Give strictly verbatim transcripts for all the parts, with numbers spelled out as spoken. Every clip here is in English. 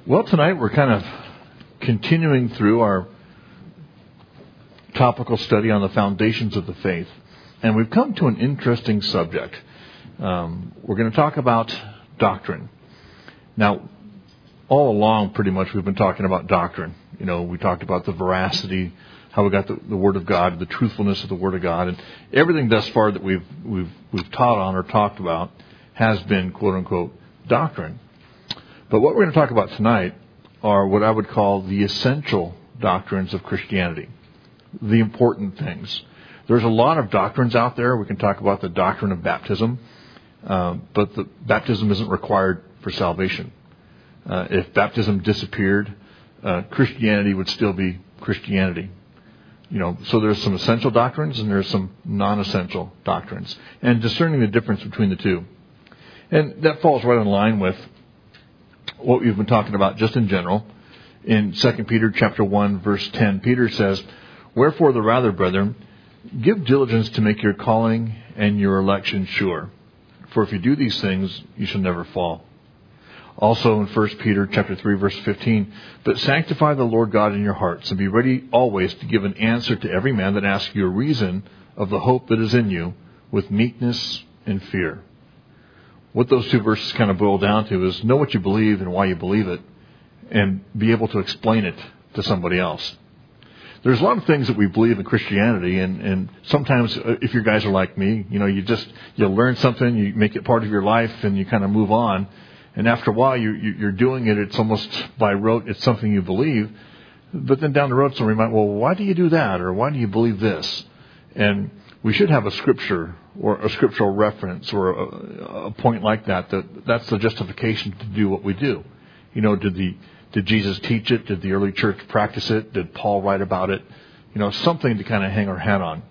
Well, tonight we're kind of continuing through our topical study on the foundations of the faith. And we've come to an interesting subject. Um, we're going to talk about doctrine. Now, all along, pretty much, we've been talking about doctrine. You know, we talked about the veracity, how we got the, the Word of God, the truthfulness of the Word of God. And everything thus far that we've, we've, we've taught on or talked about has been, quote unquote, doctrine. But what we're going to talk about tonight are what I would call the essential doctrines of Christianity, the important things. There's a lot of doctrines out there. We can talk about the doctrine of baptism, uh, but the baptism isn't required for salvation. Uh, if baptism disappeared, uh, Christianity would still be Christianity. You know, so there's some essential doctrines and there's some non-essential doctrines, and discerning the difference between the two. And that falls right in line with what we've been talking about just in general. In Second Peter chapter one, verse ten, Peter says, "Wherefore the rather, brethren, give diligence to make your calling and your election sure. For if you do these things, you shall never fall." Also in First Peter chapter three, verse fifteen, "But sanctify the Lord God in your hearts, and be ready always to give an answer to every man that asks you a reason of the hope that is in you, with meekness and fear." What those two verses kind of boil down to is know what you believe and why you believe it, and be able to explain it to somebody else. There's a lot of things that we believe in Christianity, and, and sometimes if you guys are like me, you know, you just, you learn something, you make it part of your life, and you kind of move on. And after a while, you, you, you're doing it, it's almost by rote, it's something you believe. But then down the road, somebody might, well, why do you do that? Or why do you believe this? And we should have a scripture or a scriptural reference or a, a point like that, that that's the justification to do what we do. You know, did the did Jesus teach it? Did the early church practice it? Did Paul write about it? You know, something to kind of hang our hat on.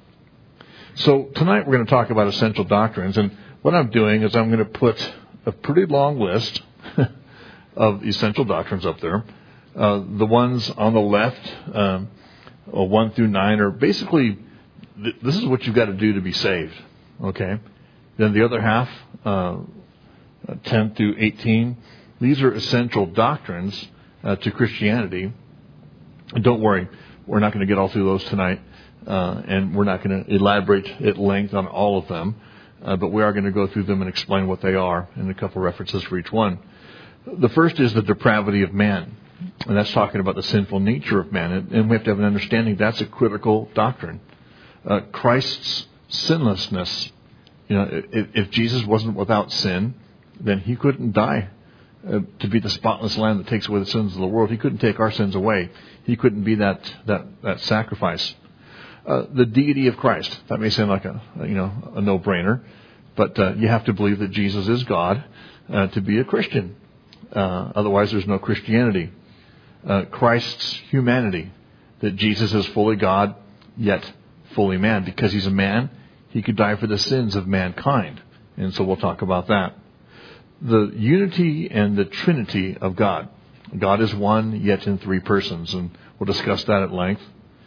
So tonight we're going to talk about essential doctrines. And what I'm doing is I'm going to put a pretty long list of essential doctrines up there. Uh, the ones on the left, um, one through nine, are basically, th- this is what you've got to do to be saved. Okay? Then the other half, uh, ten through eighteen, these are essential doctrines uh, to Christianity. And don't worry, we're not going to get all through those tonight, uh, and we're not going to elaborate at length on all of them, uh, but we are going to go through them and explain what they are, and a couple references for each one. The first is the depravity of man, and that's talking about the sinful nature of man, and we have to have an understanding that's a critical doctrine. Uh, Christ's sinlessness. You know, if, if Jesus wasn't without sin, then he couldn't die uh, to be the spotless Lamb that takes away the sins of the world. He couldn't take our sins away. He couldn't be that that that sacrifice. Uh, the deity of Christ. That may sound like a you know a no-brainer, but uh, you have to believe that Jesus is God uh, to be a Christian. Uh, otherwise, there's no Christianity. Uh, Christ's humanity, that Jesus is fully God yet fully man. Because he's a man, he could die for the sins of mankind. And so we'll talk about that. The unity and the Trinity of God. God is one, yet in three persons. And we'll discuss that at length.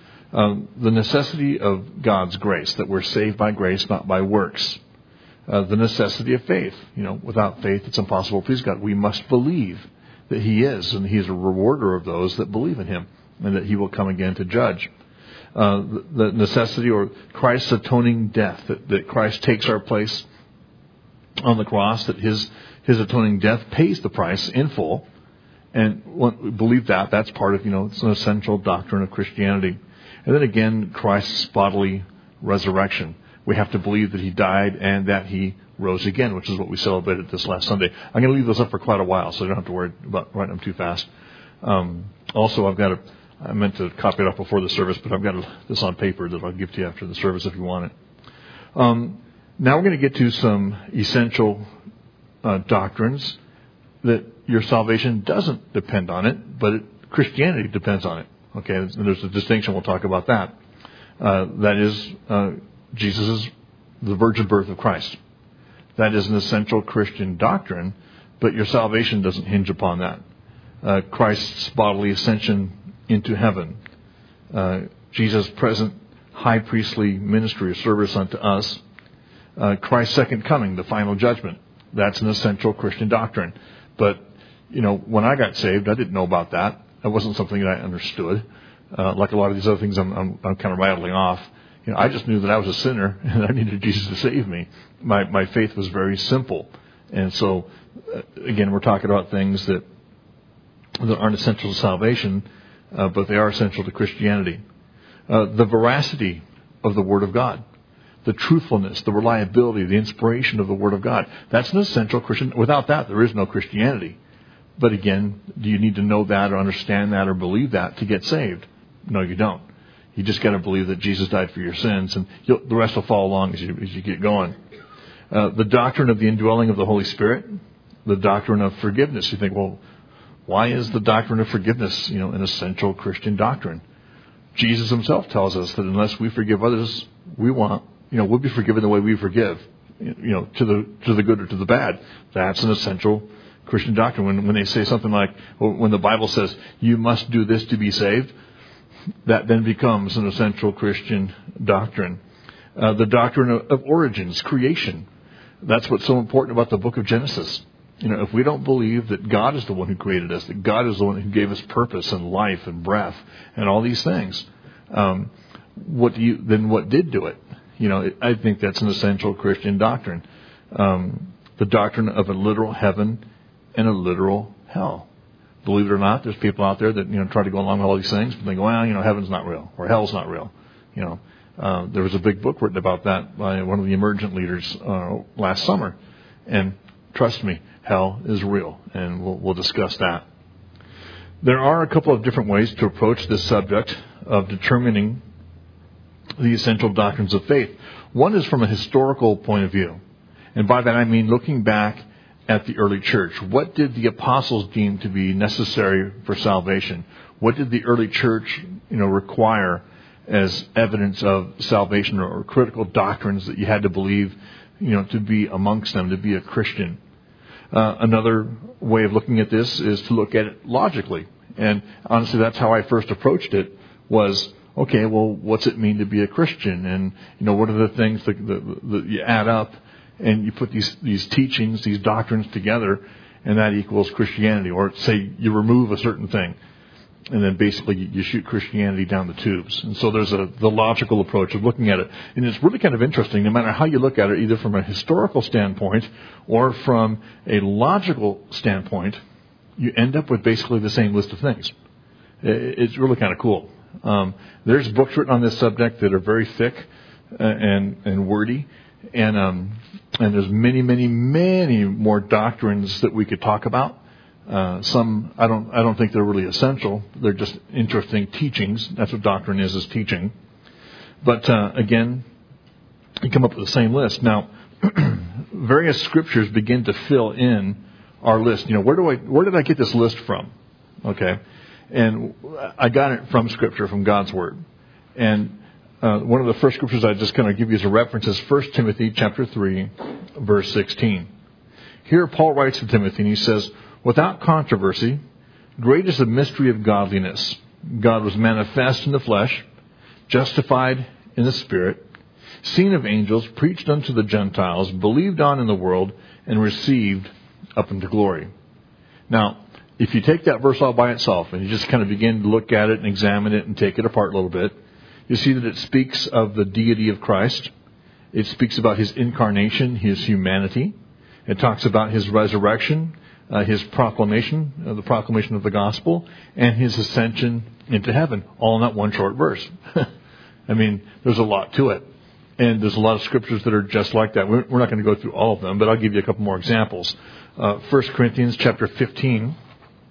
Um, the necessity of God's grace, that we're saved by grace, not by works. Uh, the necessity of faith. You know, without faith, it's impossible to please God. We must believe that he is, and he is a rewarder of those that believe in him, and that he will come again to judge. Uh, the necessity or Christ's atoning death, that, that Christ takes our place on the cross, that his his atoning death pays the price in full. And when we believe that, that's part of, you know, it's an essential doctrine of Christianity. And then again, Christ's bodily resurrection. We have to believe that he died and that he rose again, which is what we celebrated this last Sunday. I'm going to leave those up for quite a while, so you don't have to worry about writing them too fast. Um, also, I've got a I meant to copy it up before the service, but I've got this on paper that I'll give to you after the service if you want it. Um, now we're going to get to some essential uh, doctrines that your salvation doesn't depend on it, but it, Christianity depends on it. Okay, and there's a distinction. We'll talk about that. Uh, that is uh, Jesus' the virgin birth of Christ. That is an essential Christian doctrine, but your salvation doesn't hinge upon that. Uh, Christ's bodily ascension into heaven. Uh, Jesus' present high priestly ministry or service unto us. Uh, Christ's second coming, the final judgment. That's an essential Christian doctrine. But you know, when I got saved, I didn't know about that. It wasn't something that I understood. Uh, like a lot of these other things I'm, I'm, I'm kind of rattling off. You know, I just knew that I was a sinner and I needed Jesus to save me. My, my faith was very simple. And so, uh, again, we're talking about things that, that aren't essential to salvation, uh, but they are essential to Christianity. Uh, the veracity of the Word of God. The truthfulness, the reliability, the inspiration of the Word of God. That's an essential Christian. Without that, there is no Christianity. But again, do you need to know that or understand that or believe that to get saved? No, you don't. You just got to believe that Jesus died for your sins, and you'll, the rest will follow along as you, as you get going. Uh, the doctrine of the indwelling of the Holy Spirit, the doctrine of forgiveness. You think, well, why is the doctrine of forgiveness, you know, an essential Christian doctrine? Jesus himself tells us that unless we forgive others, we want, you know, we'll be forgiven the way we forgive, you know, to the to the good or to the bad. That's an essential Christian doctrine. When when they say something like, well, when the Bible says you must do this to be saved, that then becomes an essential Christian doctrine. Uh, the doctrine of, of origins, creation. That's what's so important about the book of Genesis. You know, if we don't believe that God is the one who created us, that God is the one who gave us purpose and life and breath and all these things, um, what do you then what did do it? You know, I think that's an essential Christian doctrine. Um, the doctrine of a literal heaven and a literal hell. Believe it or not, there's people out there that, you know, try to go along with all these things, but they go, well, you know, heaven's not real or hell's not real. You know, uh, there was a big book written about that by one of the emergent leaders uh, last summer, and trust me, hell is real, and we'll, we'll discuss that. There are a couple of different ways to approach this subject of determining the essential doctrines of faith. One is from a historical point of view, and by that I mean looking back at the early church. What did the apostles deem to be necessary for salvation? What did the early church, you know, require as evidence of salvation, or, or critical doctrines that you had to believe, you know, to be amongst them, to be a Christian? Uh, another way of looking at this is to look at it logically. And honestly, that's how I first approached it, was, okay, well, what's it mean to be a Christian? And, you know, what are the things that, that, that you add up and you put these, these teachings, these doctrines together, and that equals Christianity. Or say you remove a certain thing, and then basically you shoot Christianity down the tubes. And so there's a the logical approach of looking at it. And it's really kind of interesting, no matter how you look at it, either from a historical standpoint or from a logical standpoint, you end up with basically the same list of things. It's really kind of cool. Um, there's books written on this subject that are very thick and, and wordy. And um, and there's many, many, many more doctrines that we could talk about. Uh, some I don't I don't think they're really essential. They're just interesting teachings. That's what doctrine is, is teaching. But uh, again, you come up with the same list. Now, various scriptures begin to fill in our list. You know, where do I where did I get this list from? Okay, and I got it from Scripture, from God's Word. And Uh, one of the first scriptures I just kind of give you as a reference is First Timothy chapter three, verse sixteen. Here Paul writes to Timothy, and he says, "Without controversy, great is the mystery of godliness. God was manifest in the flesh, justified in the Spirit, seen of angels, preached unto the Gentiles, believed on in the world, and received up into glory." Now, if you take that verse all by itself, and you just kind of begin to look at it and examine it and take it apart a little bit, you see that it speaks of the deity of Christ. It speaks about his incarnation, his humanity. It talks about his resurrection, uh, his proclamation, uh, the proclamation of the gospel, and his ascension into heaven, all in that one short verse. I mean, there's a lot to it. And there's a lot of scriptures that are just like that. We're, we're not going to go through all of them, but I'll give you a couple more examples. Uh, First Corinthians chapter fifteen,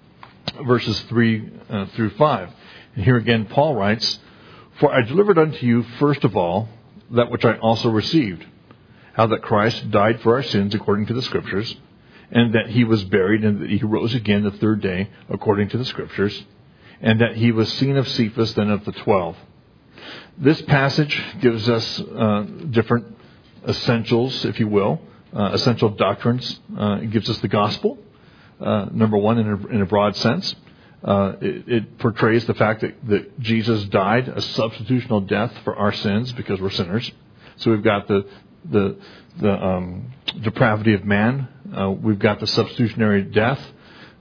verses three uh, through five. And here again, Paul writes, "For I delivered unto you first of all that which I also received, how that Christ died for our sins according to the Scriptures, and that he was buried, and that he rose again the third day according to the Scriptures, and that he was seen of Cephas, then of the twelve." This passage gives us uh, different essentials, if you will, uh, essential doctrines. Uh, it gives us the gospel, uh, number one, in a, in a broad sense. Uh, it, it portrays the fact that, that Jesus died a substitutional death for our sins because we're sinners. So we've got the the the um, depravity of man. Uh, we've got the substitutionary death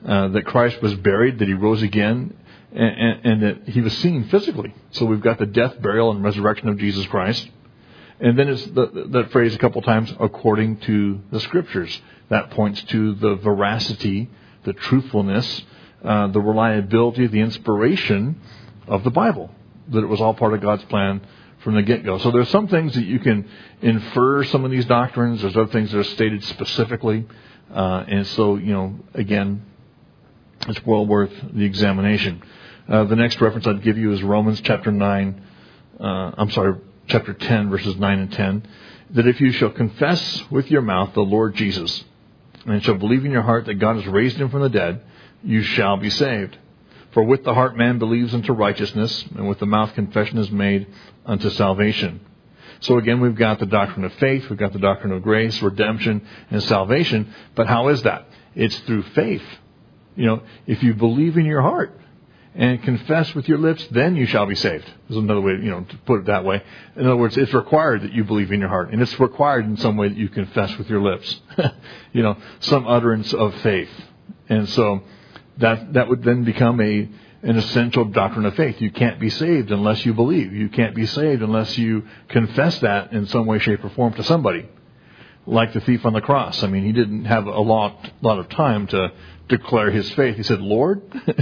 uh, that Christ was buried, that he rose again, and, and, and that he was seen physically. So we've got the death, burial, and resurrection of Jesus Christ. And then it's the, that phrase a couple times, according to the Scriptures. That points to the veracity, the truthfulness, uh, the reliability, the inspiration of the Bible. That it was all part of God's plan from the get-go. So there's some things that you can infer some of these doctrines. There's other things that are stated specifically. Uh, and so, you know, again, it's well worth the examination. Uh, the next reference I'd give you is Romans chapter nine. Uh, I'm sorry, chapter ten, verses nine and ten. That if you shall confess with your mouth the Lord Jesus, and shall believe in your heart that God has raised him from the dead, you shall be saved. For with the heart man believes unto righteousness, and with the mouth confession is made unto salvation. So again, we've got the doctrine of faith, we've got the doctrine of grace, redemption, and salvation. But how is that? It's through faith. You know, if you believe in your heart and confess with your lips, then you shall be saved. There's another way, you know, to put it that way. In other words, it's required that you believe in your heart, and it's required in some way that you confess with your lips. You know, some utterance of faith. And so that that would then become a an essential doctrine of faith. You can't be saved unless you believe. You can't be saved unless you confess that in some way, shape, or form to somebody. Like the thief on the cross. I mean, he didn't have a lot, lot of time to declare his faith. He said, Lord?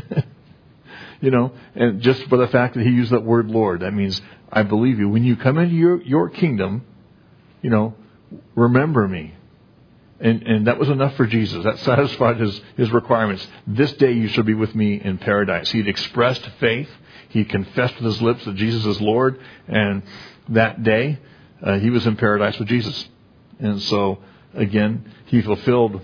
You know, and just for the fact that he used that word Lord, that means I believe you. When you come into your, your kingdom, you know, remember me. And and that was enough for Jesus. That satisfied his, his requirements. This day you shall be with me in paradise. He'd expressed faith. He confessed with his lips that Jesus is Lord. And that day, uh, he was in paradise with Jesus. And so, again, he fulfilled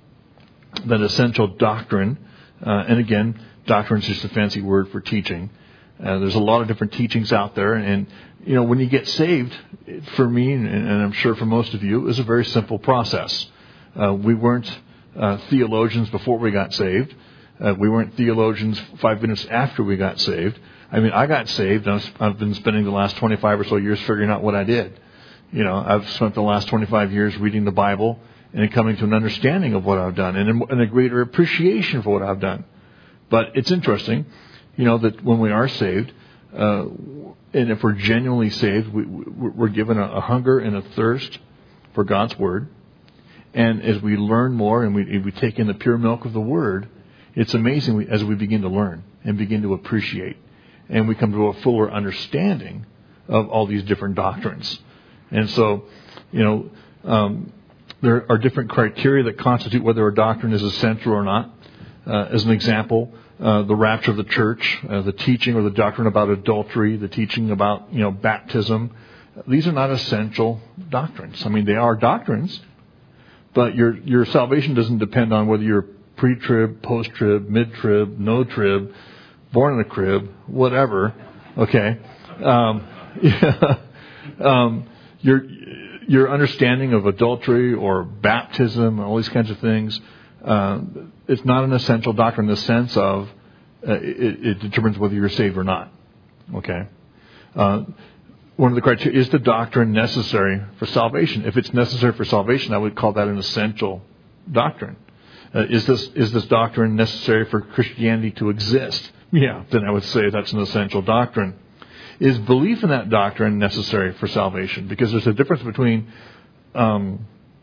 that essential doctrine. Uh, and again, doctrine is just a fancy word for teaching. Uh, there's a lot of different teachings out there. And, you know, when you get saved, for me, and, and I'm sure for most of you, it was a very simple process. Uh, we weren't uh, theologians before we got saved. Uh, we weren't theologians five minutes after we got saved. I mean, I got saved. And I've been spending the last twenty-five or so years figuring out what I did. You know, I've spent the last twenty-five years reading the Bible and coming to an understanding of what I've done and, and a greater appreciation for what I've done. But it's interesting, you know, that when we are saved, uh, and if we're genuinely saved, we, we're given a, a hunger and a thirst for God's Word. And as we learn more and we, we take in the pure milk of the Word, it's amazing as we begin to learn and begin to appreciate. And we come to a fuller understanding of all these different doctrines. And so, you know, um, there are different criteria that constitute whether a doctrine is essential or not. Uh, as an example, uh, the rapture of the church, uh, the teaching or the doctrine about adultery, the teaching about, you know, baptism. These are not essential doctrines. I mean, they are doctrines, but your your salvation doesn't depend on whether you're pre-trib, post-trib, mid-trib, no-trib, born in a crib, whatever. Okay, um, yeah. um, your your understanding of adultery or baptism, all these kinds of things. Uh, it's not an essential doctrine in the sense of uh, it, it determines whether you're saved or not. Okay. Uh, one of the criteria is the doctrine necessary for salvation. If it's necessary for salvation, I would call that an essential doctrine. Uh, is this is this doctrine necessary for Christianity to exist? Yeah, then I would say that's an essential doctrine. Is belief in that doctrine necessary for salvation? Because there's a difference between um,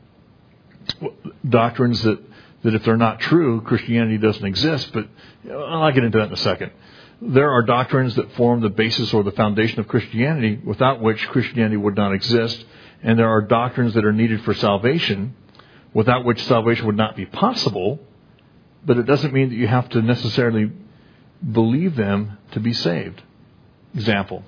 doctrines that, that if they're not true, Christianity doesn't exist. But I'll get into that in a second. There are doctrines that form the basis or the foundation of Christianity, without which Christianity would not exist. And there are doctrines that are needed for salvation, without which salvation would not be possible. But it doesn't mean that you have to necessarily believe them to be saved. Example.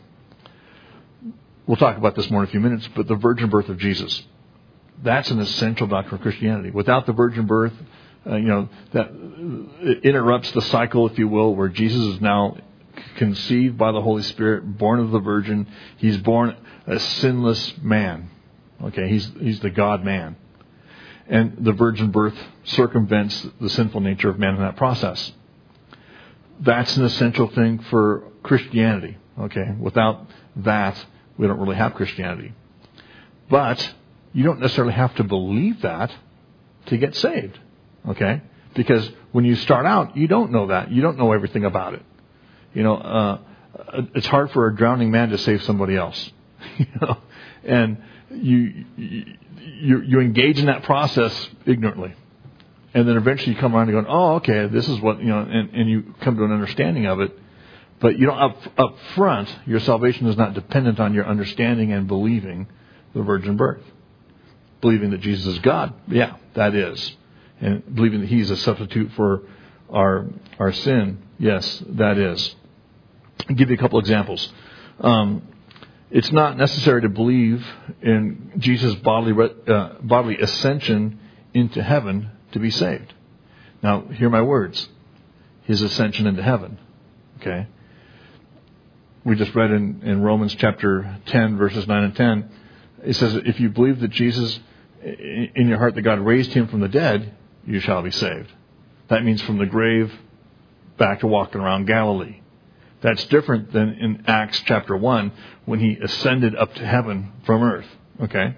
We'll talk about this more in a few minutes, but the virgin birth of Jesus. That's an essential doctrine of Christianity. Without the virgin birth, uh, you know, that it interrupts the cycle, if you will, where Jesus is now conceived by the Holy Spirit, born of the Virgin. He's born a sinless man. Okay, he's he's the God man. And the virgin birth circumvents the sinful nature of man in that process. That's an essential thing for Christianity. Okay, without that, we don't really have Christianity. But you don't necessarily have to believe that to get saved. Okay, Because when you start out, you don't know that. You don't know everything about it. You know, uh, it's hard for a drowning man to save somebody else. You know, and you, you you engage in that process ignorantly, and then eventually you come around and go, oh, okay, this is what you know, and, and you come to an understanding of it. But you don't up up front. Your salvation is not dependent on your understanding and believing the virgin birth, believing that Jesus is God. Yeah, that is, and believing that He's a substitute for our our sin. Yes, that is. I'll give you a couple examples. Um, it's not necessary to believe in Jesus' bodily uh, bodily ascension into heaven to be saved. Now, hear my words. His ascension into heaven. Okay. We just read in, in Romans chapter ten, verses nine and ten. It says, if you believe that Jesus, in your heart, that God raised Him from the dead, you shall be saved. That means from the grave back to walking around Galilee. That's different than in Acts chapter one when He ascended up to heaven from earth. Okay?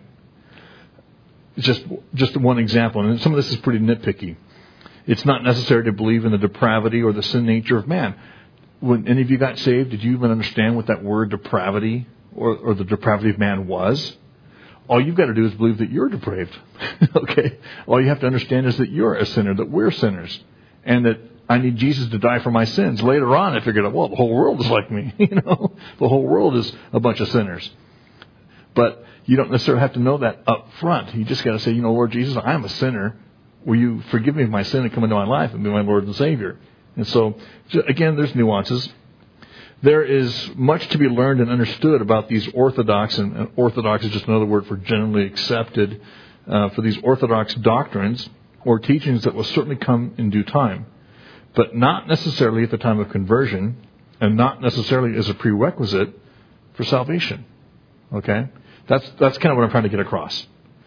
It's just, just one example. And some of this is pretty nitpicky. It's not necessary to believe in the depravity or the sin nature of man. When any of you got saved, did you even understand what that word depravity or, or the depravity of man was? All you've got to do is believe that you're depraved. Okay? All you have to understand is that you're a sinner, that we're sinners, and that I need Jesus to die for my sins. Later on, I figured out, well, the whole world is like me. You know, the whole world is a bunch of sinners. But you don't necessarily have to know that up front. You just got to say, you know, Lord Jesus, I am a sinner. Will you forgive me of my sin and come into my life and be my Lord and Savior? And so, again, there's nuances. There is much to be learned and understood about these orthodox, and orthodox is just another word for generally accepted, uh, for these orthodox doctrines or teachings that will certainly come in due time, but not necessarily at the time of conversion, and not necessarily as a prerequisite for salvation. Okay? That's that's kind of what I'm trying to get across.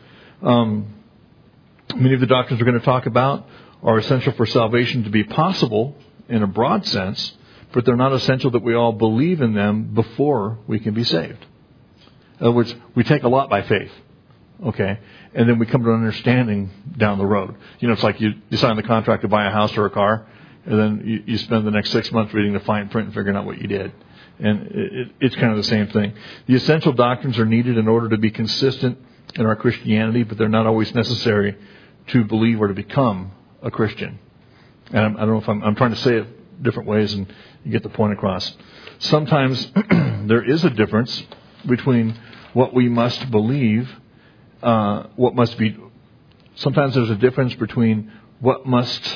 Um, many of the doctrines we're going to talk about are essential for salvation to be possible in a broad sense, but they're not essential that we all believe in them before we can be saved. In other words, we take a lot by faith, okay, and then we come to an understanding down the road. You know, it's like you, you sign the contract to buy a house or a car, and then you, you spend the next six months reading the fine print and figuring out what you did. And it, it, it's kind of the same thing. The essential doctrines are needed in order to be consistent in our Christianity, but they're not always necessary to believe or to become a Christian. And I'm, I don't know if I'm, I'm trying to say it different ways and you get the point across. Sometimes there is a difference between what we must believe, uh, what must be. Sometimes there's a difference between what must,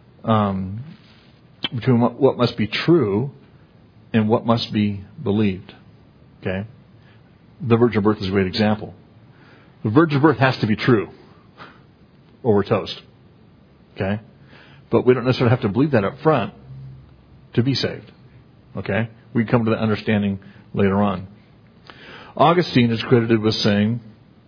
um, between what, what must be true and what must be believed. Okay, the virgin birth is a great example. The virgin birth has to be true, or we're toast. Okay. But we don't necessarily have to believe that up front to be saved. Okay? We come to that understanding later on. Augustine is credited with saying,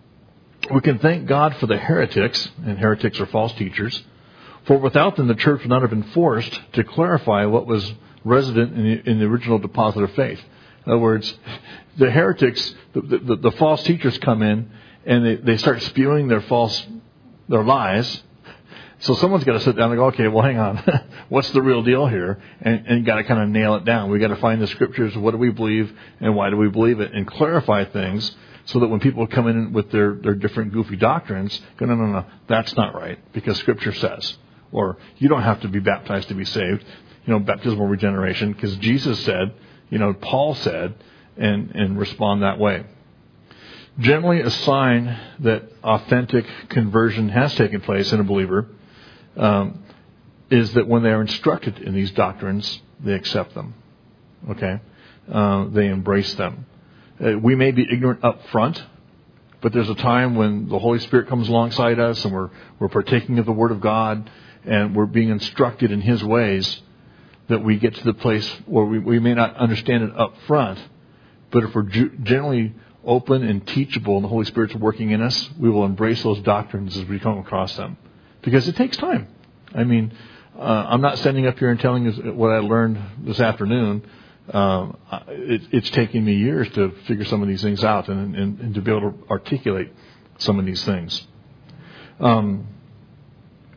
we can thank God for the heretics, and heretics are false teachers, for without them the church would not have been forced to clarify what was resident in the, in the original deposit of faith. In other words, the heretics, the, the, the false teachers come in and they, they start spewing their false, their lies. So someone's got to sit down and go, okay, well, hang on. What's the real deal here? And, and you got to kind of nail it down. We got to find the scriptures. What do we believe and why do we believe it? And clarify things so that when people come in with their, their different goofy doctrines, go, no, no, no, that's not right because scripture says. Or you don't have to be baptized to be saved. You know, baptismal regeneration because Jesus said, you know, Paul said, and, and respond that way. Generally, a sign that authentic conversion has taken place in a believer Um, is that when they are instructed in these doctrines, they accept them. Okay? Uh, they embrace them. Uh, we may be ignorant up front, but there's a time when the Holy Spirit comes alongside us and we're, we're partaking of the Word of God and we're being instructed in His ways that we get to the place where we, we may not understand it up front, but if we're ju- generally open and teachable and the Holy Spirit's working in us, we will embrace those doctrines as we come across them. Because it takes time. I mean, uh, I'm not standing up here and telling you what I learned this afternoon. Um, it, it's taken me years to figure some of these things out and, and, and to be able to articulate some of these things. Um,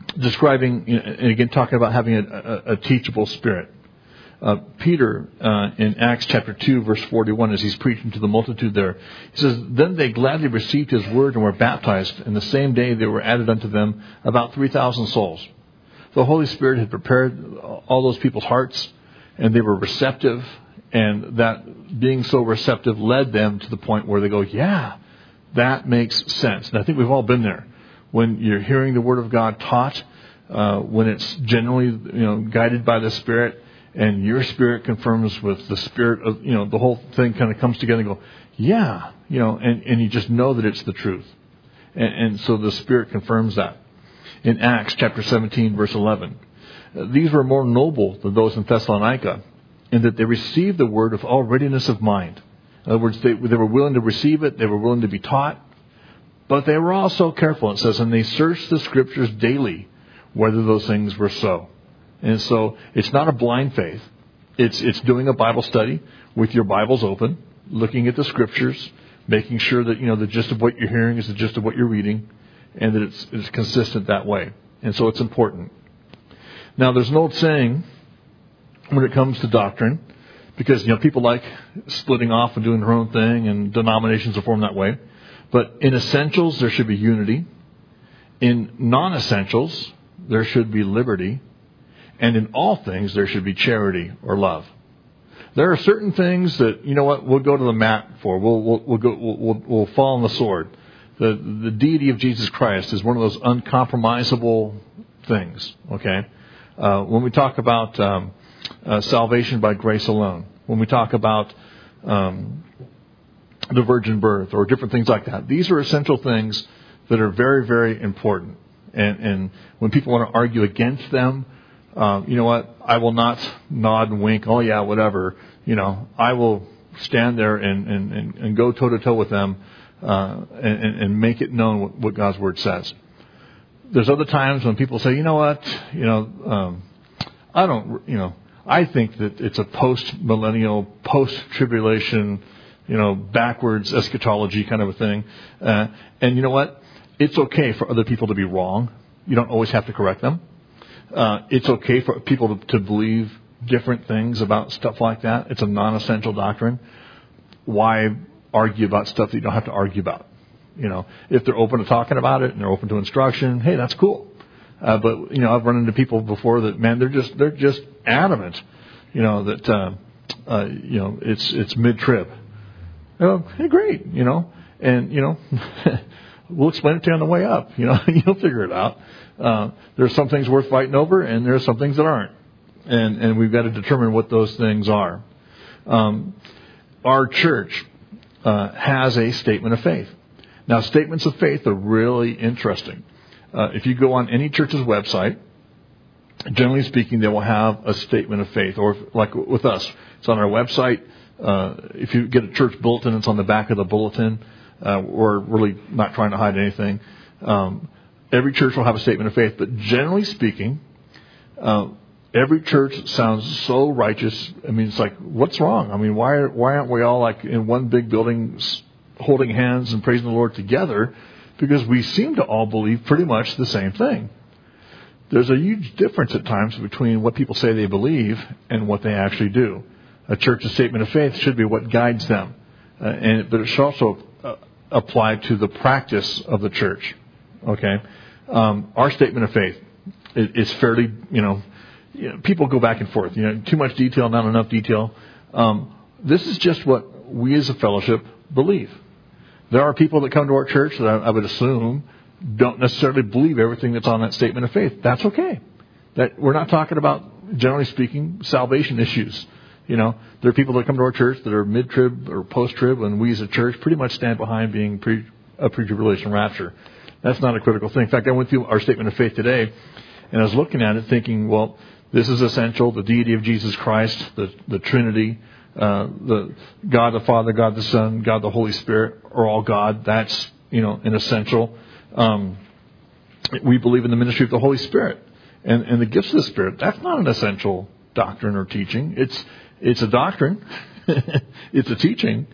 describing, you know, and again, talking about having a, a, a teachable spirit. Uh, Peter, uh, in Acts chapter two, verse forty-one, as he's preaching to the multitude there, he says, "Then they gladly received his word and were baptized, and the same day there were added unto them about three thousand souls." The Holy Spirit had prepared all those people's hearts, and they were receptive, and that being so receptive led them to the point where they go, yeah, that makes sense. And I think we've all been there. When you're hearing the Word of God taught, uh, when it's generally, you know, guided by the Spirit, and your spirit confirms with the spirit of, you know, the whole thing kind of comes together and go, yeah, you know, and, and you just know that it's the truth. And, and so the Spirit confirms that. In Acts chapter seventeen, verse eleven, these were more noble than those in Thessalonica, in that they received the word with all readiness of mind. In other words, they, they were willing to receive it, they were willing to be taught, but they were also careful. It says, and they searched the Scriptures daily, whether those things were so. And so it's not a blind faith. It's it's doing a Bible study with your Bibles open, looking at the Scriptures, making sure that, you know, the gist of what you're hearing is the gist of what you're reading, and that it's, it's consistent that way. And so it's important. Now, there's an old saying when it comes to doctrine, because, you know, people like splitting off and doing their own thing, and denominations are formed that way. But in essentials, there should be unity. In non-essentials, there should be liberty. And in all things, there should be charity or love. There are certain things that, you know what, we'll go to the mat for. We'll we'll we'll go we'll we'll, we'll fall on the sword. The the deity of Jesus Christ is one of those uncompromisable things. Okay, uh, when we talk about um, uh, salvation by grace alone, when we talk about um, the virgin birth or different things like that, these are essential things that are very, very important. And and when people want to argue against them, Um, you know what? I will not nod and wink. Oh yeah, whatever. You know, I will stand there and, and, and, and go toe to toe with them uh, and, and make it known what, what God's Word says. There's other times when people say, you know what? You know, um, I don't. You know, I think that it's a post-millennial, post-tribulation, you know, backwards eschatology kind of a thing. Uh, and you know what? It's okay for other people to be wrong. You don't always have to correct them. Uh, it's okay for people to, to believe different things about stuff like that. It's a non-essential doctrine. Why argue about stuff that you don't have to argue about? You know, if they're open to talking about it and they're open to instruction, hey, that's cool. Uh, but you know, I've run into people before that, man, they're just they're just adamant. You know that uh, uh, you know it's it's mid-trib. Oh, hey, great. You know, and you know. We'll explain it to you on the way up. You know, you'll figure it out. Uh, there's some things worth fighting over, and there's some things that aren't. And and we've got to determine what those things are. Um, our church uh, has a statement of faith. Now, statements of faith are really interesting. Uh, if you go on any church's website, generally speaking, they will have a statement of faith. Or if, like with us, it's on our website. Uh, if you get a church bulletin, it's on the back of the bulletin. Uh, we're really not trying to hide anything. Um, every church will have a statement of faith, but generally speaking, uh, every church sounds so righteous. I mean, it's like, what's wrong? I mean, why why aren't we all like in one big building, holding hands and praising the Lord together? Because we seem to all believe pretty much the same thing. There's a huge difference at times between what people say they believe and what they actually do. A church's statement of faith should be what guides them, uh, and but it should also uh, apply to the practice of the church. Okay, um, our statement of faith is fairly, you know, you know, people go back and forth. You know, too much detail, not enough detail. Um, this is just what we as a fellowship believe. There are people that come to our church that I, I would assume don't necessarily believe everything that's on that statement of faith. That's okay. That we're not talking about, generally speaking, salvation issues. You know, there are people that come to our church that are mid-trib or post-trib, and we as a church pretty much stand behind being pre, a pre-tribulation rapture. That's not a critical thing. In fact, I went through our statement of faith today, and I was looking at it thinking, well, this is essential. The deity of Jesus Christ, the, the Trinity, uh, the God the Father, God the Son, God the Holy Spirit are all God. That's, you know, an essential. Um, we believe in the ministry of the Holy Spirit and, and the gifts of the Spirit. That's not an essential doctrine or teaching. It's it's a doctrine. It's a teaching.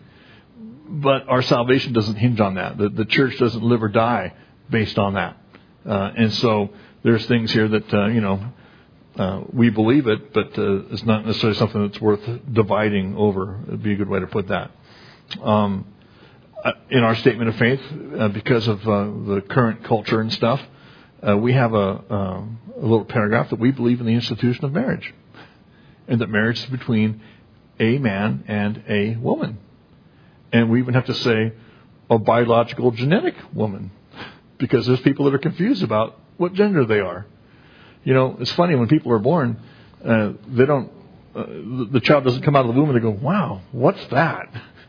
But our salvation doesn't hinge on that. The, the church doesn't live or die based on that. Uh, and so there's things here that, uh, you know, uh, we believe it, but uh, it's not necessarily something that's worth dividing over. It'd be a good way to put that. Um, in our statement of faith, uh, because of uh, the current culture and stuff, uh, we have a, um, a little paragraph that we believe in the institution of marriage, and that marriage is between a man and a woman. And we even have to say a biological genetic woman, because there's people that are confused about what gender they are. You know, it's funny, when people are born, uh, they don't, uh, the, the child doesn't come out of the womb and they go, wow, what's that?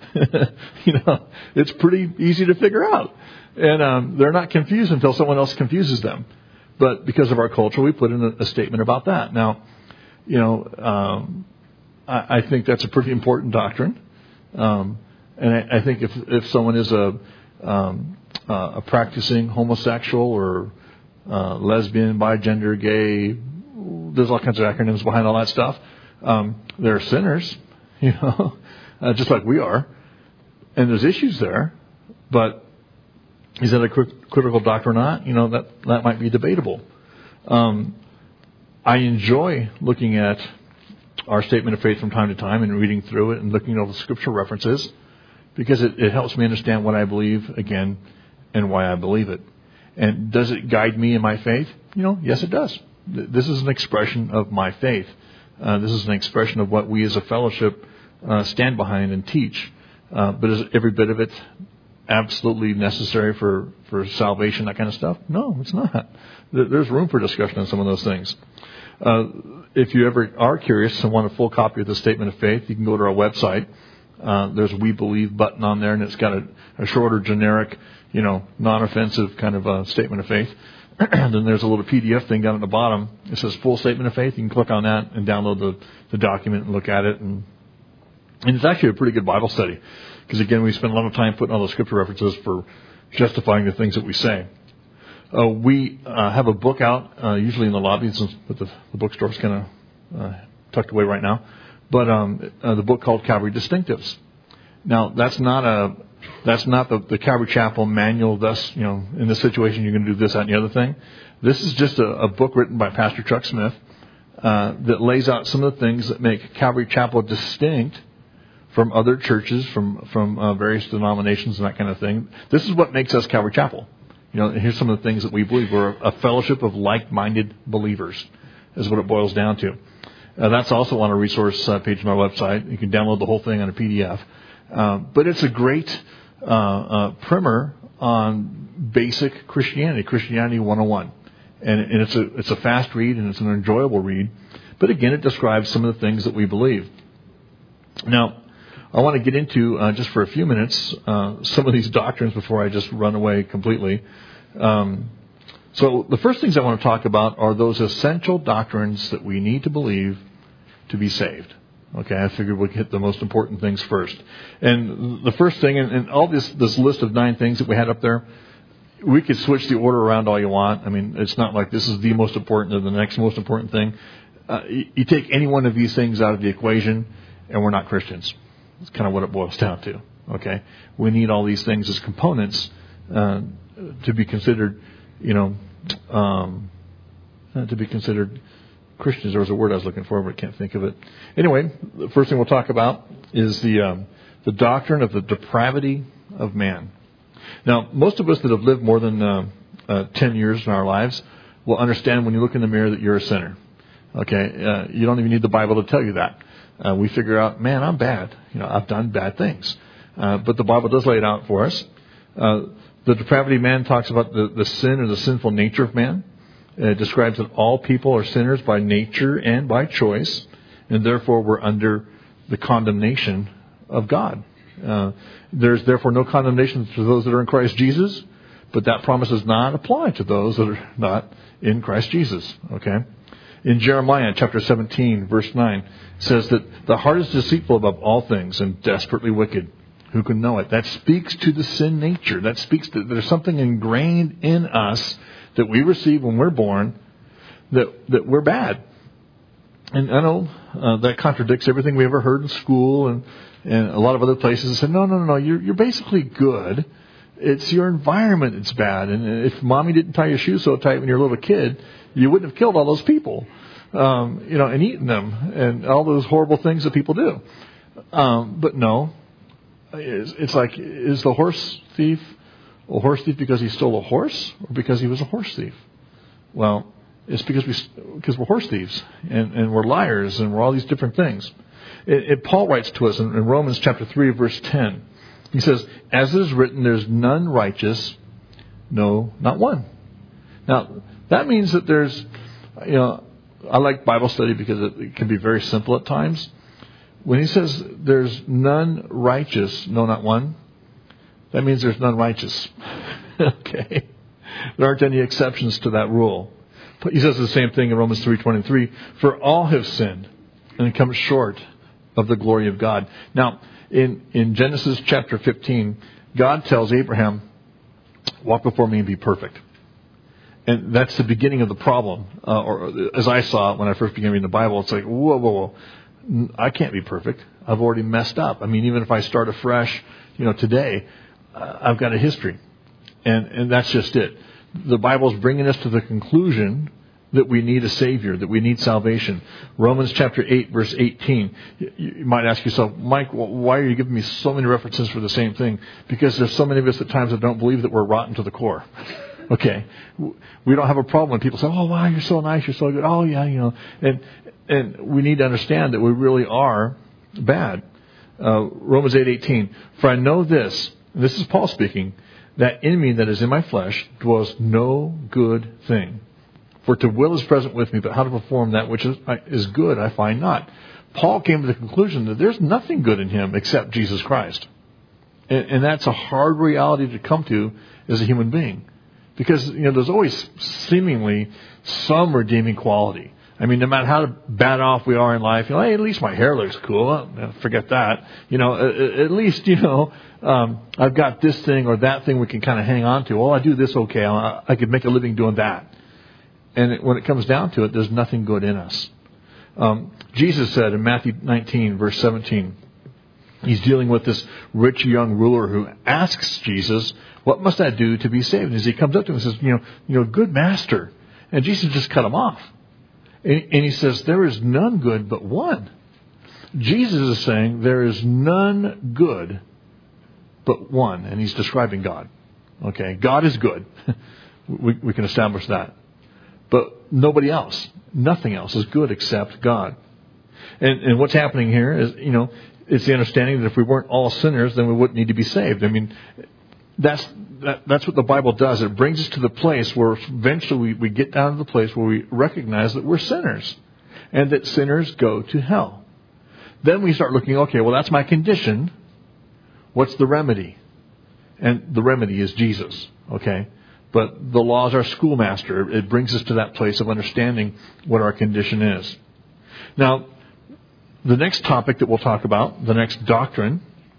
You know, it's pretty easy to figure out. And um, they're not confused until someone else confuses them. But because of our culture, we put in a, a statement about that. Now, you know, um, I, I think that's a pretty important doctrine. Um, and I, I think if if someone is a um, uh, a practicing homosexual or uh, lesbian, bigender, gay, there's all kinds of acronyms behind all that stuff. Um, they're sinners, you know, uh, just like we are. And there's issues there, but is that a crit- critical doctrine or not? You know, that, that might be debatable. Um, I enjoy looking at our statement of faith from time to time and reading through it and looking over the scripture references, because it, it helps me understand what I believe, again, and why I believe it. And does it guide me in my faith? You know, yes, it does. This is an expression of my faith. Uh, this is an expression of what we as a fellowship uh, stand behind and teach. Uh, but is every bit of it absolutely necessary for, for salvation, that kind of stuff? No, it's not. There's room for discussion on some of those things. Uh, if you ever are curious and want a full copy of the Statement of Faith, you can go to our website. Uh, there's a We Believe button on there, and it's got a, a shorter, generic, you know, non-offensive kind of uh, Statement of Faith. And then there's a little P D F thing down at the bottom. It says Full Statement of Faith. You can click on that and download the, the document and look at it. And And it's actually a pretty good Bible study, because, again, we spend a lot of time putting all the scripture references for justifying the things that we say. Uh, we uh, have a book out, uh, usually in the lobby, since but the, the bookstore's kind of uh, tucked away right now. But um, uh, the book called Calvary Distinctives. Now, that's not a that's not the, the Calvary Chapel manual. Thus, you know, in this situation, you're going to do this, that, and the other thing. This is just a, a book written by Pastor Chuck Smith uh, that lays out some of the things that make Calvary Chapel distinct from other churches, from from uh, various denominations and that kind of thing. This is what makes us Calvary Chapel. You know, and here's some of the things that we believe. We're a fellowship of like-minded believers, is what it boils down to. Uh, that's also on a resource uh, page on our website. You can download the whole thing on a P D F. Um, but it's a great uh, uh, primer on basic Christianity, Christianity one oh one. And, and it's a it's a fast read, and it's an enjoyable read. But again, it describes some of the things that we believe. Now, I want to get into, uh, just for a few minutes, uh, some of these doctrines before I just run away completely. Um, so the first things I want to talk about are those essential doctrines that we need to believe to be saved. Okay, I figured we'd hit the most important things first. And the first thing, and, and all this, this list of nine things that we had up there, we could switch the order around all you want. I mean, it's not like this is the most important or the next most important thing. Uh, you, you take any one of these things out of the equation, and we're not Christians. That's kind of what it boils down to. Okay, we need all these things as components uh, to be considered, you know, um, uh, to be considered Christians. There was a word I was looking for, but I can't think of it. Anyway, the first thing we'll talk about is the um, the doctrine of the depravity of man. Now, most of us that have lived more than uh, uh, ten years in our lives will understand when you look in the mirror that you're a sinner. Okay, uh, you don't even need the Bible to tell you that. Uh, we figure out, man, I'm bad. You know, I've done bad things. Uh, but the Bible does lay it out for us. Uh, the depravity of man talks about the, the sin or the sinful nature of man. It describes that all people are sinners by nature and by choice, and therefore we're under the condemnation of God. Uh, there's therefore no condemnation to those that are in Christ Jesus, but that promise does not apply to those that are not in Christ Jesus. Okay? In Jeremiah chapter seventeen, verse nine, it says that the heart is deceitful above all things and desperately wicked. Who can know it? That speaks to the sin nature. That speaks to, there's something ingrained in us that we receive when we're born that, that we're bad. And I know uh, that contradicts everything we ever heard in school and, and a lot of other places that said, no, no, no, no, you're, you're basically good. It's your environment that's bad. And if mommy didn't tie your shoes so tight when you were a little kid, you wouldn't have killed all those people, um, you know, and eaten them and all those horrible things that people do. Um, but no, it's, it's like, is the horse thief a horse thief because he stole a horse or because he was a horse thief? Well, it's because we because we're horse thieves and, and we're liars and we're all these different things. It, it, Paul writes to us in, in Romans chapter three, verse ten. He says, "As it is written, there's none righteous, no, not one." Now, that means that there's, you know, I like Bible study because it, it can be very simple at times. When he says there's none righteous, no, not one, that means there's none righteous. Okay? There aren't any exceptions to that rule. But he says the same thing in Romans three twenty-three. For all have sinned and come short of the glory of God. Now, in, in Genesis chapter fifteen, God tells Abraham, walk before me and be perfect. And that's the beginning of the problem. Uh, or as I saw it when I first began reading the Bible, it's like, whoa, whoa, whoa. I can't be perfect. I've already messed up. I mean, even if I start afresh, you know, today, uh, I've got a history. And, and that's just it. The Bible is bringing us to the conclusion that we need a Savior, that we need salvation. Romans chapter eight, verse eighteen. You might ask yourself, Mike, why are you giving me so many references for the same thing? Because there's so many of us at times that don't believe that we're rotten to the core. Okay. We don't have a problem when people say, oh, wow, you're so nice, you're so good. Oh, yeah, you know. And and we need to understand that we really are bad. Uh, Romans eight eighteen. For I know this, and this is Paul speaking, that in me that is in my flesh dwells no good thing. For to will is present with me, but how to perform that which is, is good I find not. Paul came to the conclusion that there's nothing good in him except Jesus Christ. And, and that's a hard reality to come to as a human being. Because, you know, there's always seemingly some redeeming quality. I mean, no matter how bad off we are in life, you know, hey, at least my hair looks cool. Well, forget that. You know, at, at least, you know, um, I've got this thing or that thing we can kind of hang on to. Oh, I do this okay. I, I could make a living doing that. And it, when it comes down to it, there's nothing good in us. Um, Jesus said in Matthew nineteen, verse seventeen, he's dealing with this rich young ruler who asks Jesus, what must I do to be saved? And as he comes up to him and says, you know, you know, good master. And Jesus just cut him off. And he says, there is none good but one. Jesus is saying there is none good but one. And he's describing God. Okay, God is good. we, we can establish that. But nobody else, nothing else is good except God. And, and what's happening here is, you know, it's the understanding that if we weren't all sinners, then we wouldn't need to be saved. I mean, that's that, that's what the Bible does. It brings us to the place where eventually we, we get down to the place where we recognize that we're sinners and that sinners go to hell. Then we start looking, okay, well, that's my condition. What's the remedy? And the remedy is Jesus, okay? But the law is our schoolmaster. It brings us to that place of understanding what our condition is. Now, the next topic that we'll talk about, the next doctrine,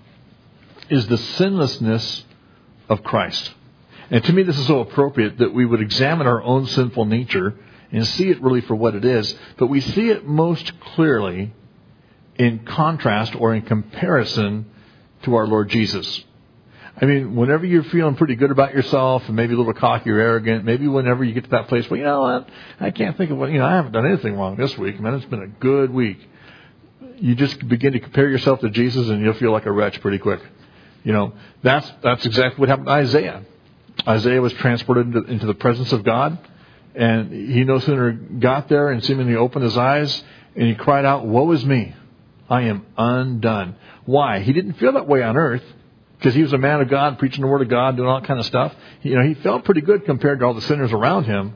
is the sinlessness of Christ. And to me, this is so appropriate that we would examine our own sinful nature and see it really for what it is. But we see it most clearly in contrast or in comparison to our Lord Jesus. I mean, whenever you're feeling pretty good about yourself and maybe a little cocky or arrogant, maybe whenever you get to that place where, you know what, I can't think of what, you know, I haven't done anything wrong this week. Man, it's been a good week. You just begin to compare yourself to Jesus and you'll feel like a wretch pretty quick. You know, that's that's exactly what happened to Isaiah. Isaiah was transported into, into the presence of God, and he no sooner got there and seemingly opened his eyes, and he cried out, woe is me, I am undone. Why? He didn't feel that way on earth, because he was a man of God, preaching the word of God, doing all that kind of stuff. You know, he felt pretty good compared to all the sinners around him.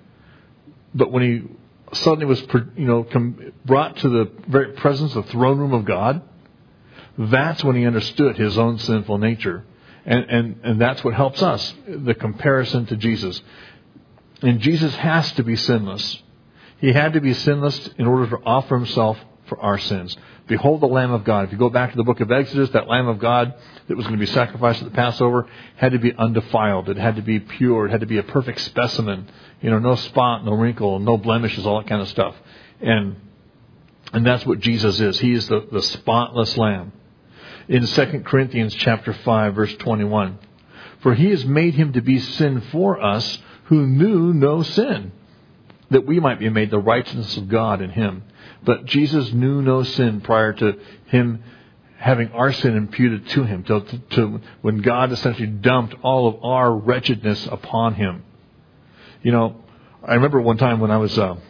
But when he suddenly was, you know, brought to the very presence, the throne room of God, that's when he understood his own sinful nature. And, and, and that's what helps us, the comparison to Jesus. And Jesus has to be sinless. He had to be sinless in order to offer himself for our sins. Behold the Lamb of God. If you go back to the book of Exodus, that Lamb of God that was going to be sacrificed at the Passover had to be undefiled. It had to be pure. It had to be a perfect specimen. You know, no spot, no wrinkle, no blemishes, all that kind of stuff. And and that's what Jesus is. He is the, the spotless Lamb. In Second Corinthians chapter five, verse twenty-one, For he has made him to be sin for us who knew no sin, that we might be made the righteousness of God in him. But Jesus knew no sin prior to him having our sin imputed to him, to, to, to when God essentially dumped all of our wretchedness upon him. You know, I remember one time when I was, uh,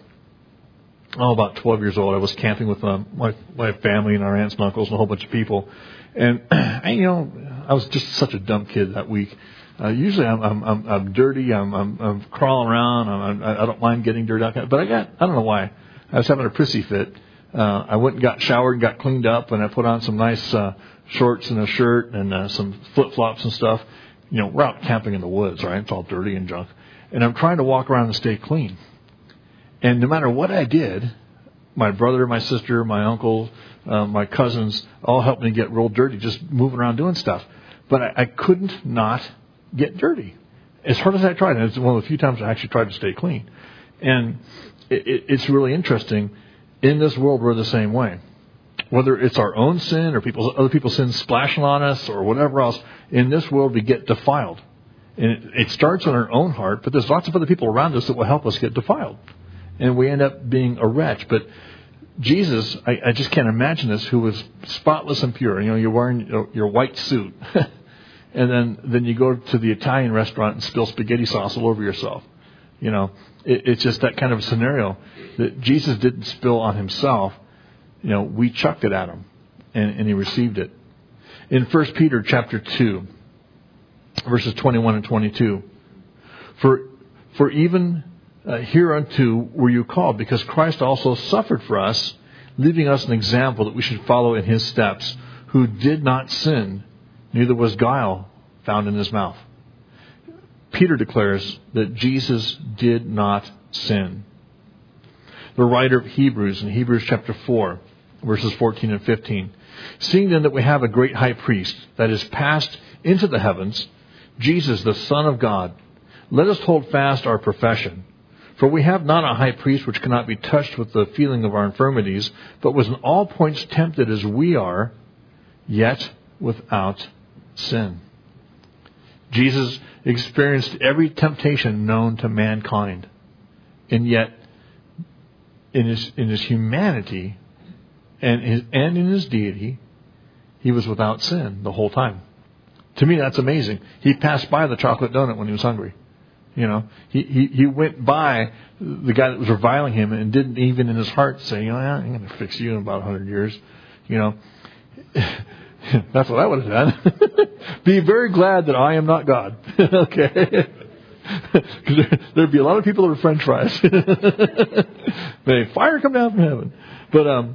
oh, about twelve years old, I was camping with uh, my, my family and our aunts and uncles and a whole bunch of people. And, I, you know, I was just such a dumb kid that week. Uh, usually I'm, I'm, I'm, I'm dirty, I'm, I'm, I'm crawling around, I'm, I don't mind getting dirty, but I got, I don't know why. I was having a prissy fit. Uh, I went and got showered and got cleaned up, and I put on some nice uh, shorts and a shirt and uh, some flip-flops and stuff. You know, we're out camping in the woods, right? It's all dirty and junk. And I'm trying to walk around and stay clean. And no matter what I did, my brother, my sister, my uncle, uh, my cousins all helped me get real dirty, just moving around doing stuff. But I, I couldn't not get dirty. As hard as I tried, and it's one of the few times I actually tried to stay clean. And it, it, it's really interesting. In this world, we're the same way. Whether it's our own sin or people's, other people's sins splashing on us or whatever else, in this world we get defiled. And it, it starts in our own heart, but there's lots of other people around us that will help us get defiled. And we end up being a wretch. But Jesus, I, I just can't imagine this, who was spotless and pure. You know, you're wearing your, your white suit. And then, then you go to the Italian restaurant and spill spaghetti sauce all over yourself. You know, it, it's just that kind of a scenario that Jesus didn't spill on himself. You know, we chucked it at him, and, and he received it. In First Peter chapter two, verses twenty-one and twenty-two, for for even uh, hereunto were you called, because Christ also suffered for us, leaving us an example that we should follow in his steps, who did not sin, neither was guile found in his mouth. Peter declares that Jesus did not sin. The writer of Hebrews, in Hebrews chapter four, verses fourteen and fifteen, seeing then that we have a great high priest that is passed into the heavens, Jesus, the Son of God, let us hold fast our profession. For we have not a high priest which cannot be touched with the feeling of our infirmities, but was in all points tempted as we are, yet without sin. Jesus experienced every temptation known to mankind. And yet, in his in his humanity and his, and in his deity, he was without sin the whole time. To me, that's amazing. He passed by the chocolate donut when he was hungry. You know, he, he, he went by the guy that was reviling him and didn't even in his heart say, you know, I'm going to fix you in about a hundred years. You know, that's what I would have done. Be very glad that I am not God. Okay. Because there'd be a lot of people that were French fries. May fire come down from heaven. But um,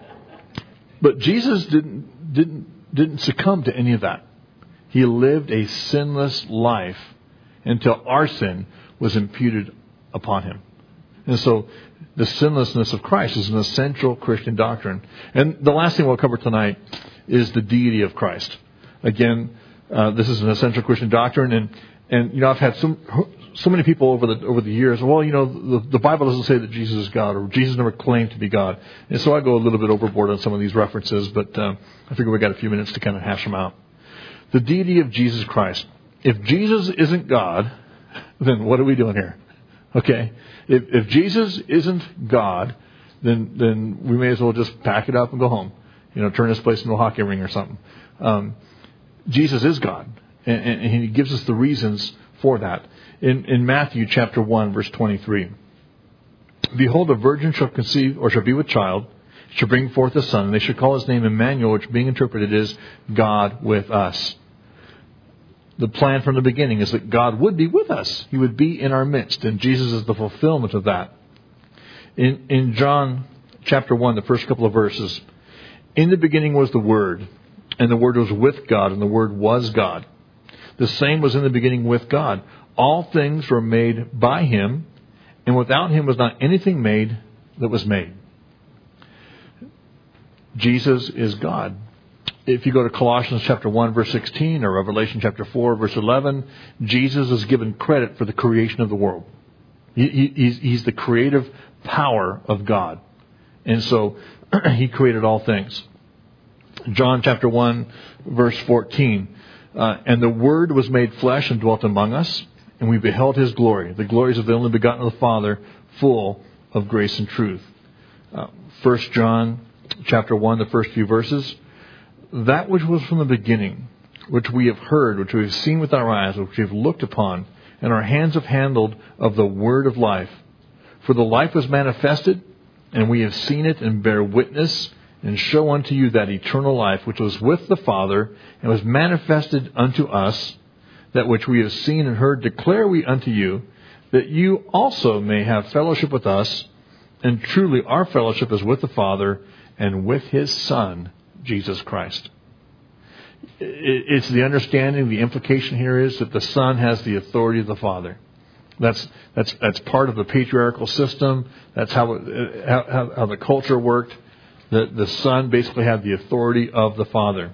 but Jesus didn't didn't didn't succumb to any of that. He lived a sinless life until our sin was imputed upon him. And so the sinlessness of Christ is an essential Christian doctrine. And the last thing we'll cover tonight is the deity of Christ. Again, uh, this is an essential Christian doctrine, and and you know I've had some so many people over the over the years. Well, you know the, the Bible doesn't say that Jesus is God, or Jesus never claimed to be God, and so I go a little bit overboard on some of these references. But uh, I figure we got a few minutes to kind of hash them out. The deity of Jesus Christ. If Jesus isn't God, then what are we doing here? Okay, if if Jesus isn't God, then then we may as well just pack it up and go home. You know, turn this place into a hockey ring or something. Um, Jesus is God, and, and, and he gives us the reasons for that. In, in Matthew chapter one, verse twenty-three, behold, a virgin shall conceive, or shall be with child, shall bring forth a son, and they shall call his name Emmanuel, which being interpreted is God with us. The plan from the beginning is that God would be with us. He would be in our midst, and Jesus is the fulfillment of that. In, in John chapter one, the first couple of verses, in the beginning was the Word, and the Word was with God, and the Word was God. The same was in the beginning with God. All things were made by Him, and without Him was not anything made that was made. Jesus is God. If you go to Colossians chapter one, verse sixteen, or Revelation chapter four, verse eleven, Jesus is given credit for the creation of the world. He, he, he's, he's the creative power of God. And so He created all things. John chapter one, verse fourteen. Uh, and the Word was made flesh and dwelt among us, and we beheld His glory, the glories of the only begotten of the Father, full of grace and truth. Uh, First John chapter one, the first few verses. That which was from the beginning, which we have heard, which we have seen with our eyes, which we have looked upon, and our hands have handled of the word of life. For the life was manifested, and we have seen it and bear witness, and show unto you that eternal life which was with the Father, and was manifested unto us. That which we have seen and heard declare we unto you, that you also may have fellowship with us. And truly our fellowship is with the Father and with His Son, Jesus Christ. It's the understanding, the implication here is that the Son has the authority of the Father. That's that's that's part of the patriarchal system. That's how it, how, how the culture worked. The, the Son basically had the authority of the Father.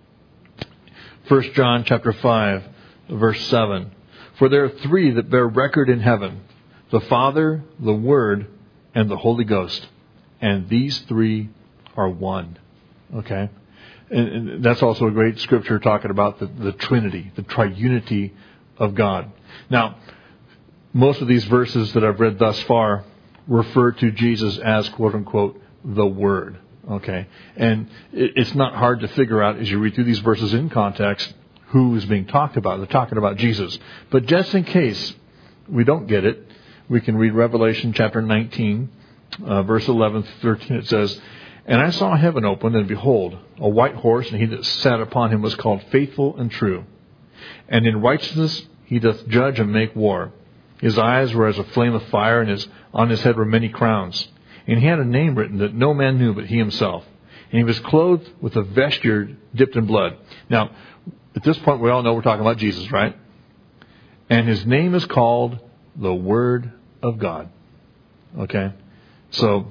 First John chapter five, verse seven. For there are three that bear record in heaven, the Father, the Word, and the Holy Ghost. And these three are one. Okay? And, and that's also a great scripture talking about the, the Trinity, the triunity of God. Now, most of these verses that I've read thus far refer to Jesus as, quote unquote, the Word. Okay? And it, it's not hard to figure out as you read through these verses in context who is being talked about. They're talking about Jesus. But just in case we don't get it, we can read Revelation chapter nineteen, uh, verse eleven through thirteen. It says, And I saw heaven opened, and behold, a white horse, and he that sat upon him was called Faithful and True. And in righteousness he doth judge and make war. His eyes were as a flame of fire, and his, on his head were many crowns. And he had a name written that no man knew but he himself. And he was clothed with a vesture dipped in blood. Now, at this point, we all know we're talking about Jesus, right? And his name is called the Word of God. Okay? So,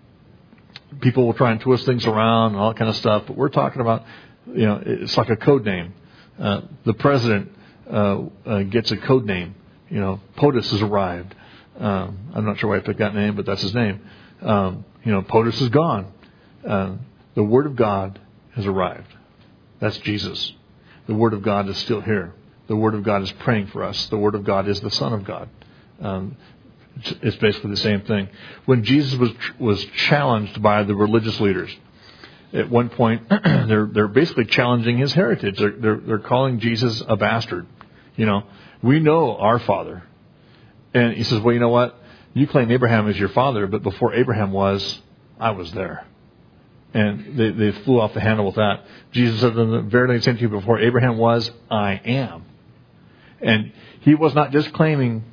people will try and twist things around and all that kind of stuff, but we're talking about, you know, it's like a code name. Uh, the president uh, uh, gets a code name. You know, POTUS has arrived. Um, I'm not sure why I picked that name, but that's his name. Um, you know, POTUS is gone. Uh, the Word of God has arrived. That's Jesus. The Word of God is still here. The Word of God is praying for us. The Word of God is the Son of God. Um, it's, it's basically the same thing. When Jesus was was challenged by the religious leaders, at one point they're they're basically challenging his heritage. They're, they're they're calling Jesus a bastard. You know, we know our father, and he says, well, you know what? You claim Abraham is your father, but before Abraham was, I was there. And they, they flew off the handle with that. Jesus said, verily I say to you, before Abraham was, I am. And he was not just claiming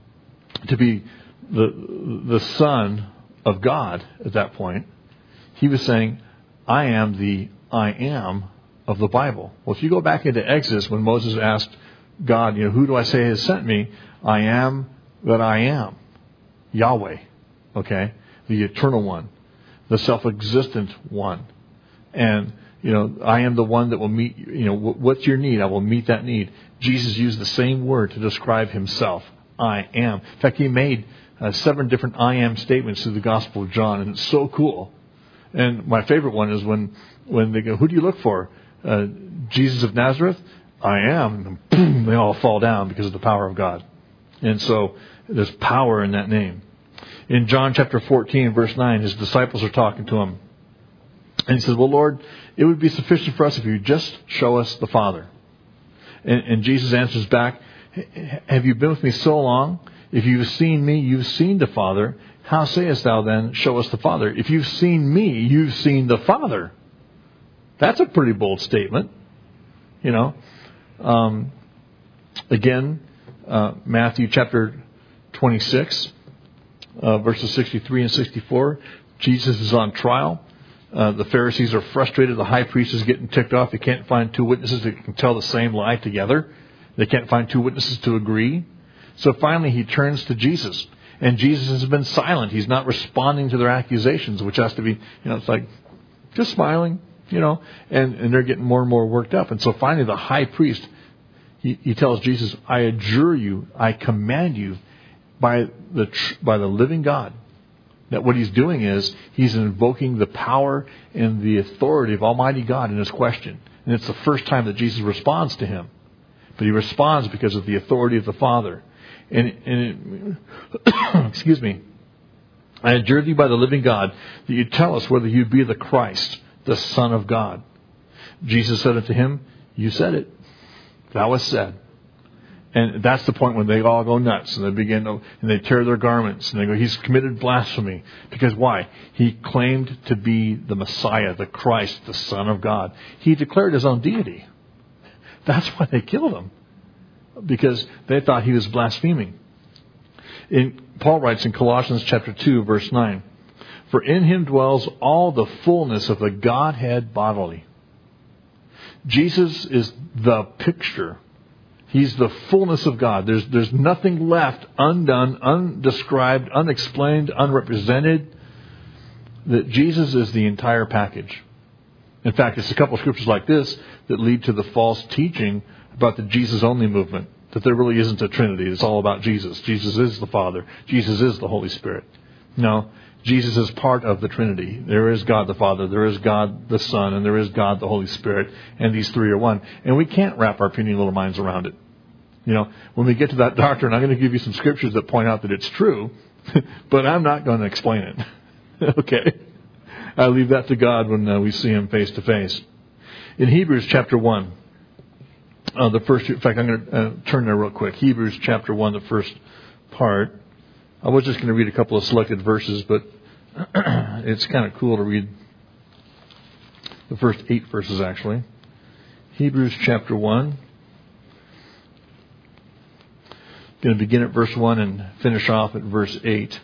to be the the Son of God at that point. He was saying, I am the I am of the Bible. Well, if you go back into Exodus, when Moses asked God, you know, who do I say has sent me? I am that I am. Yahweh. Okay? The eternal one. The self-existent one. And, you know, I am the one that will meet, you know, what's your need? I will meet that need. Jesus used the same word to describe himself. I am. In fact, he made uh, seven different I am statements through the Gospel of John, and it's so cool. And my favorite one is when, when they go, who do you look for? Uh, Jesus of Nazareth? I am. And boom, they all fall down because of the power of God. And so there's power in that name. In John chapter fourteen, verse nine, his disciples are talking to him. And he says, well, Lord, it would be sufficient for us if you just show us the Father. And, and Jesus answers back, have you been with me so long? If you've seen me, you've seen the Father. How sayest thou then, show us the Father? If you've seen me, you've seen the Father. That's a pretty bold statement. You know. Um, again, uh, Matthew chapter twenty-six. Uh, verses sixty-three and sixty-four, Jesus is on trial. Uh, the Pharisees are frustrated. The high priest is getting ticked off. They can't find two witnesses that can tell the same lie together. They can't find two witnesses to agree. So finally he turns to Jesus. And Jesus has been silent. He's not responding to their accusations, which has to be, you know, it's like just smiling, you know, and, and they're getting more and more worked up. And so finally the high priest, he, he tells Jesus, I adjure you, I command you, by the by the living God, that what he's doing is he's invoking the power and the authority of Almighty God in his question. And it's the first time that Jesus responds to him. But he responds because of the authority of the Father. And, and it, excuse me. I adjure thee by the living God that you tell us whether you be the Christ, the Son of God. Jesus said unto him, you said it. Thou hast said. And that's the point when they all go nuts and they begin to, and they tear their garments and they go, he's committed blasphemy. Because why? He claimed to be the Messiah, the Christ, the Son of God. He declared his own deity. That's why they killed him. Because they thought he was blaspheming. In, Paul writes in Colossians chapter two, verse nine, for in him dwells all the fullness of the Godhead bodily. Jesus is the picture. He's the fullness of God. There's, there's nothing left undone, undescribed, unexplained, unrepresented. That Jesus is the entire package. In fact, it's a couple of scriptures like this that lead to the false teaching about the Jesus-only movement. That there really isn't a Trinity. It's all about Jesus. Jesus is the Father. Jesus is the Holy Spirit. No, Jesus is part of the Trinity. There is God the Father, there is God the Son, and there is God the Holy Spirit. And these three are one. And we can't wrap our puny little minds around it. You know, when we get to that doctrine, I'm going to give you some scriptures that point out that it's true, but I'm not going to explain it. Okay? I leave that to God when uh, we see Him face to face. In Hebrews chapter one, uh, the first, in fact, I'm going to uh, turn there real quick. Hebrews chapter one, the first part. I was just going to read a couple of selected verses, but it's kind of cool to read the first eight verses, actually. Hebrews chapter one. Going to begin at verse one and finish off at verse eight.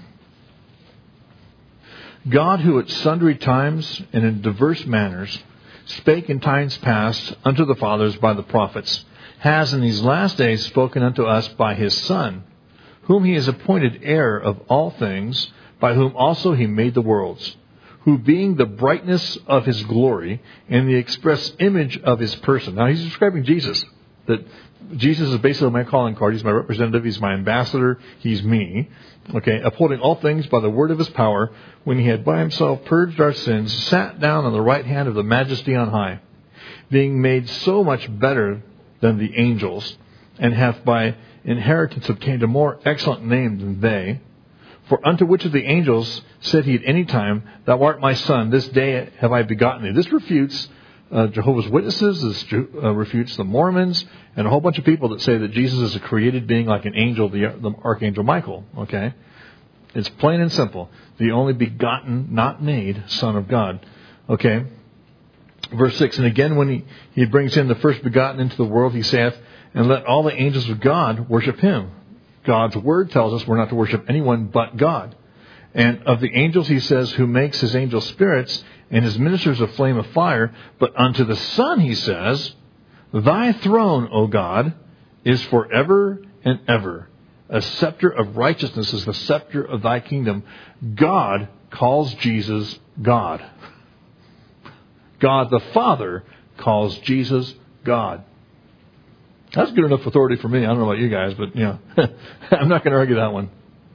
God, who at sundry times and in diverse manners spake in times past unto the fathers by the prophets, has in these last days spoken unto us by His Son, whom He has appointed heir of all things, by whom also He made the worlds, who being the brightness of His glory and the express image of His person. Now He's describing Jesus. That Jesus is basically my calling card. He's my representative. He's my ambassador. He's me. Okay, upholding all things by the word of His power, when He had by Himself purged our sins, sat down on the right hand of the Majesty on high, being made so much better than the angels, and hath by inheritance obtained a more excellent name than they. For unto which of the angels said He at any time, Thou art my Son, this day have I begotten thee? This refutes uh, Jehovah's Witnesses, this uh, refutes the Mormons, and a whole bunch of people that say that Jesus is a created being like an angel, the, the Archangel Michael. Okay? It's plain and simple. The only begotten, not made, Son of God. Okay? Verse six, and again when he, he brings in the first begotten into the world, He saith, and let all the angels of God worship Him. God's Word tells us we're not to worship anyone but God. And of the angels He says, who makes His angels spirits and His ministers a flame of fire. But unto the Son He says, Thy throne, O God, is forever and ever. A scepter of righteousness is the scepter of Thy kingdom. God calls Jesus God. God the Father calls Jesus God. That's good enough authority for me. I don't know about you guys, but, you know, I'm not going to argue that one.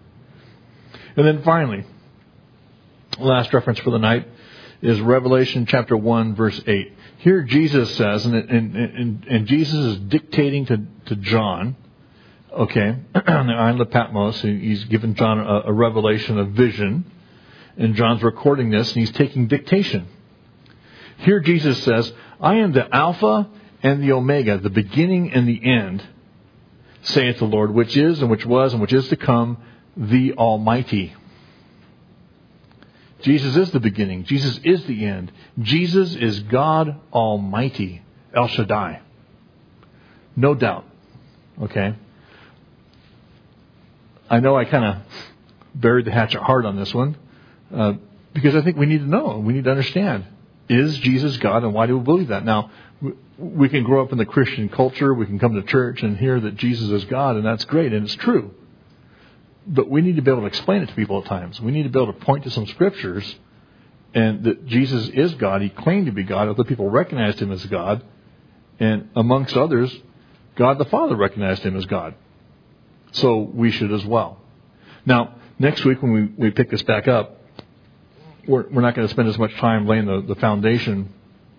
And then finally, last reference for the night is Revelation chapter one, verse eight. Here Jesus says, and, and, and, and Jesus is dictating to, to John, okay, on the island of Patmos. He's given John a, a revelation, a vision, and John's recording this, and he's taking dictation. Here Jesus says, I am the Alpha and the Omega, the beginning and the end, saith the Lord, which is and which was and which is to come, the Almighty. Jesus is the beginning. Jesus is the end. Jesus is God Almighty, El Shaddai. No doubt. Okay? I know I kind of buried the hatchet hard on this one, uh, because I think we need to know. We need to understand. Is Jesus God, and why do we believe that? Now, we can grow up in the Christian culture. We can come to church and hear that Jesus is God, and that's great, and it's true. But we need to be able to explain it to people at times. We need to be able to point to some scriptures and that Jesus is God. He claimed to be God. Other people recognized Him as God. And amongst others, God the Father recognized Him as God. So we should as well. Now, next week when we, we pick this back up, we're, we're not going to spend as much time laying the, the foundation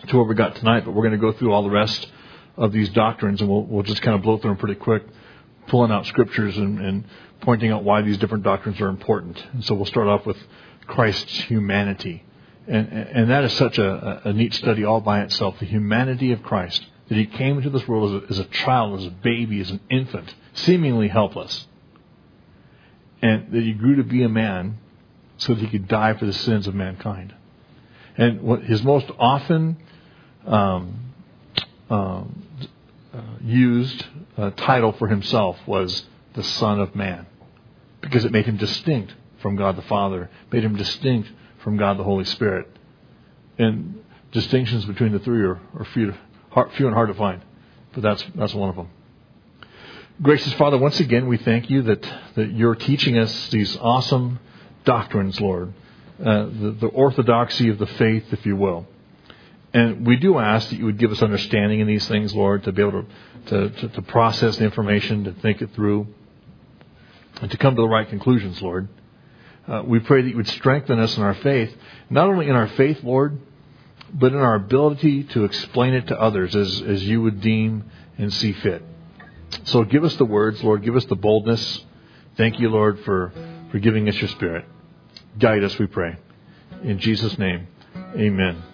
to where we got tonight, but we're going to go through all the rest of these doctrines, and we'll, we'll just kind of blow through them pretty quick, pulling out scriptures and, and pointing out why these different doctrines are important. And so we'll start off with Christ's humanity. And, and that is such a, a neat study all by itself, the humanity of Christ, that he came into this world as a, as a child, as a baby, as an infant, seemingly helpless. And that he grew to be a man so that he could die for the sins of mankind. And what his most often um, um, uh, used uh, title for himself was the Son of Man, because it made him distinct from God the Father, made him distinct from God the Holy Spirit. And distinctions between the three are, are few, hard, few and hard to find, but that's that's one of them. Gracious Father, once again we thank you that, that you're teaching us these awesome doctrines, Lord, uh, the, the orthodoxy of the faith, if you will. And we do ask that you would give us understanding in these things, Lord, to be able to, to, to, to process the information, to think it through, and to come to the right conclusions, Lord. Uh, we pray that you would strengthen us in our faith, not only in our faith, Lord, but in our ability to explain it to others as, as you would deem and see fit. So give us the words, Lord. Give us the boldness. Thank you, Lord, for, for giving us your Spirit. Guide us, we pray. In Jesus' name, amen.